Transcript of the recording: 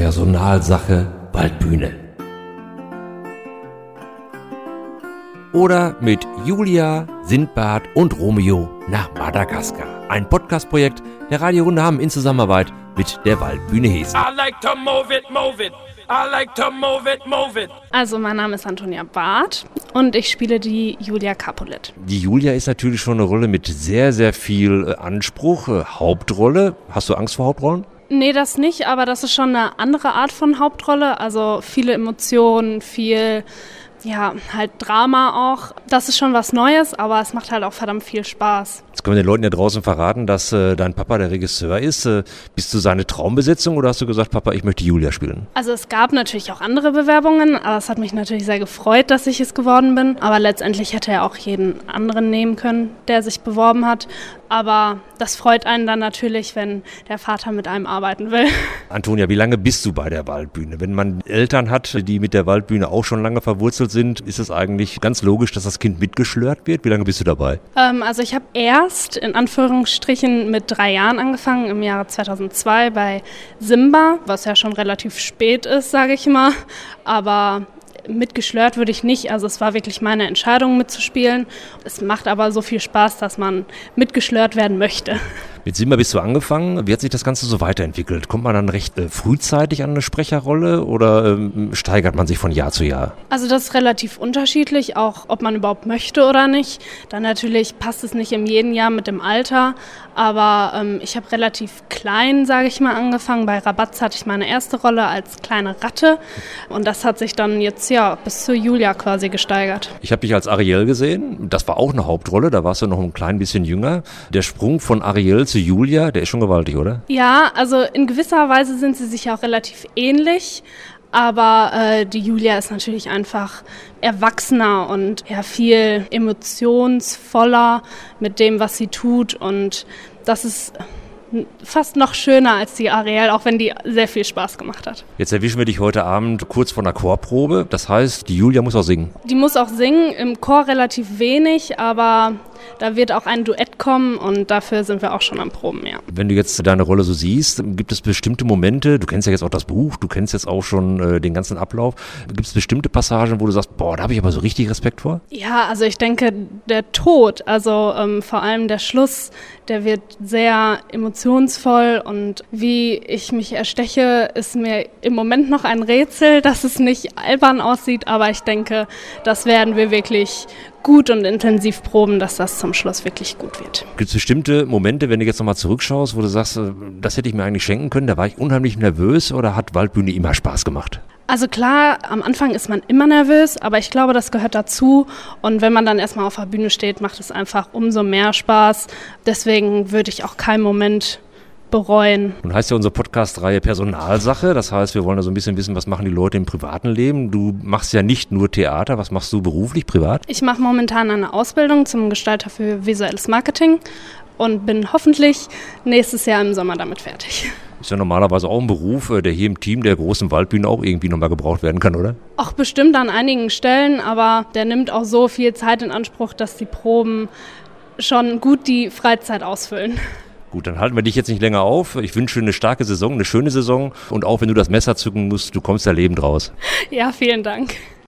Personalsache Waldbühne. Oder mit Julia, Sindbad und Romeo nach Madagaskar. Ein Podcast-Projekt der Radio Runde Hamm in Zusammenarbeit mit der Waldbühne Hessen. I like to move it, move it. I like to move it, move it. Also mein Name ist Antonia Barth und ich spiele die Julia Capulet. Die Julia ist natürlich schon eine Rolle mit sehr, sehr viel Anspruch. Hauptrolle. Hast du Angst vor Hauptrollen? Nee, das nicht, aber das ist schon eine andere Art von Hauptrolle. Also viele Emotionen, viel, halt Drama auch. Das ist schon was Neues, aber es macht halt auch verdammt viel Spaß. Jetzt können wir den Leuten ja draußen verraten, dass dein Papa der Regisseur ist. Bist du seine Traumbesetzung oder hast du gesagt, Papa, ich möchte Julia spielen? Also es gab natürlich auch andere Bewerbungen, aber es hat mich natürlich sehr gefreut, dass ich es geworden bin. Aber letztendlich hätte er auch jeden anderen nehmen können, der sich beworben hat. Aber das freut einen dann natürlich, wenn der Vater mit einem arbeiten will. Antonia, wie lange bist du bei der Waldbühne? Wenn man Eltern hat, die mit der Waldbühne auch schon lange verwurzelt sind, ist es eigentlich ganz logisch, dass das Kind mitgeschlört wird? Wie lange bist du dabei? Also ich habe erst in Anführungsstrichen mit 3 Jahren angefangen, im Jahre 2002 bei Simba, was ja schon relativ spät ist, sage ich mal. Aber mitgeschlört würde ich nicht, also es war wirklich meine Entscheidung mitzuspielen. Es macht aber so viel Spaß, dass man mitgeschlört werden möchte. Mit Simba bist du angefangen. Wie hat sich das Ganze so weiterentwickelt? Kommt man dann recht frühzeitig an eine Sprecherrolle oder steigert man sich von Jahr zu Jahr? Also das ist relativ unterschiedlich, auch ob man überhaupt möchte oder nicht. Dann natürlich passt es nicht in jedem Jahr mit dem Alter, aber ich habe relativ klein, sage ich mal, angefangen. Bei Rabatz hatte ich meine erste Rolle als kleine Ratte und das hat sich dann jetzt bis zur Julia quasi gesteigert. Ich habe dich als Ariel gesehen, das war auch eine Hauptrolle, da warst du noch ein klein bisschen jünger. Der Sprung von Ariel zu Julia, der ist schon gewaltig, oder? Ja, also in gewisser Weise sind sie sich auch relativ ähnlich, aber die Julia ist natürlich einfach erwachsener und viel emotionsvoller mit dem, was sie tut und das ist fast noch schöner als die Ariel, auch wenn die sehr viel Spaß gemacht hat. Jetzt erwischen wir dich heute Abend kurz vor einer Chorprobe. Das heißt, die Julia muss auch singen. Die muss auch singen, im Chor relativ wenig, aber da wird auch ein Duett kommen und dafür sind wir auch schon am Proben, ja. Wenn du jetzt deine Rolle so siehst, gibt es bestimmte Momente, du kennst ja jetzt auch das Buch, du kennst jetzt auch schon den ganzen Ablauf, gibt es bestimmte Passagen, wo du sagst, da habe ich aber so richtig Respekt vor? Ja, also ich denke, der Tod, also vor allem der Schluss, der wird sehr emotionsvoll und wie ich mich ersteche, ist mir im Moment noch ein Rätsel, dass es nicht albern aussieht, aber ich denke, das werden wir wirklich gut und intensiv proben, dass das zum Schluss wirklich gut wird. Gibt es bestimmte Momente, wenn du jetzt nochmal zurückschaust, wo du sagst, das hätte ich mir eigentlich schenken können, da war ich unheimlich nervös oder hat Waldbühne immer Spaß gemacht? Also klar, am Anfang ist man immer nervös, aber ich glaube, das gehört dazu und wenn man dann erstmal auf der Bühne steht, macht es einfach umso mehr Spaß. Deswegen würde ich auch keinen Moment bereuen. Nun heißt ja unsere Podcast-Reihe Personalsache, das heißt, wir wollen da so ein bisschen wissen, was machen die Leute im privaten Leben. Du machst ja nicht nur Theater, was machst du beruflich, privat? Ich mache momentan eine Ausbildung zum Gestalter für visuelles Marketing und bin hoffentlich nächstes Jahr im Sommer damit fertig. Ist ja normalerweise auch ein Beruf, der hier im Team der großen Waldbühne auch irgendwie nochmal gebraucht werden kann, oder? Auch bestimmt an einigen Stellen, aber der nimmt auch so viel Zeit in Anspruch, dass die Proben schon gut die Freizeit ausfüllen. Gut, dann halten wir dich jetzt nicht länger auf. Ich wünsche eine starke Saison, eine schöne Saison und auch wenn du das Messer zücken musst, du kommst da lebend raus. Ja, vielen Dank.